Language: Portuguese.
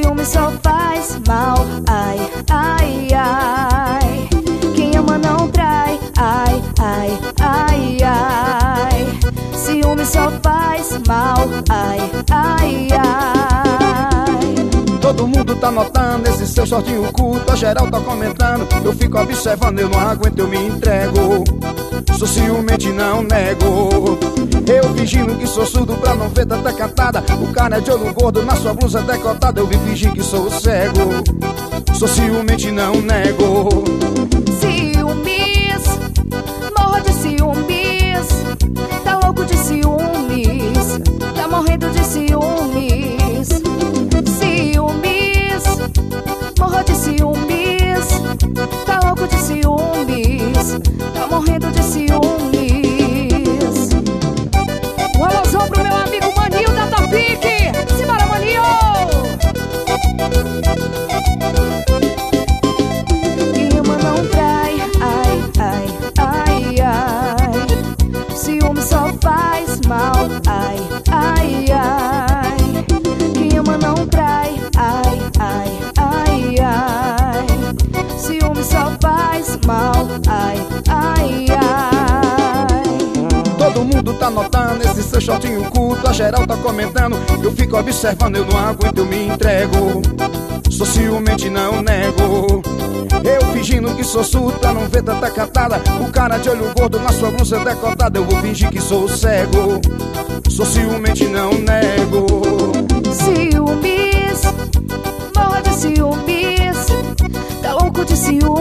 Ciúme só faz mal, ai, ai, ai. Quem ama não trai, ai, ai, ai, ai. Ciúme só faz mal, ai, ai, ai. Todo mundo tá notando esse seu shortinho curto, a geral tá comentando. Eu fico observando, eu não aguento, eu me entrego. Sou ciumento e não nego. Eu fingindo que sou surdo pra não ver tanta cantada. O cara é de olho gordo na sua blusa decotada. Eu vim fingir que sou cego. Sou ciumento e não nego. Ciúmes, morro de ciúmes. Tá louco de ciúmes, tá morrendo de ciúmes. Ciúmes, morro de ciúmes. Tá louco de ciúmes, tá morrendo de ciúmes. Um alusão pro meu amigo Maninho da Topic. Simbora, Maninho! Quem ama não trai, ai, ai, ai, ai. Ciúme só faz mal, ai, ai, ai. Quem ama não trai, ai, ai, ai, ai. Ciúme só faz mal, ai, ai, ai. Todo mundo tá notando esse seu shortinho curto, a geral tá comentando. Eu fico observando, eu não aguento, eu me entrego. Sou ciumento e não nego. Eu fingindo que sou surdo pra não ver tanta cantada. O cara de olho gordo na sua blusa decotada. Eu vou fingir que sou cego. Sou ciumento e não nego. Ciúmes, morro de ciúmes. Tá louco de ciúmes,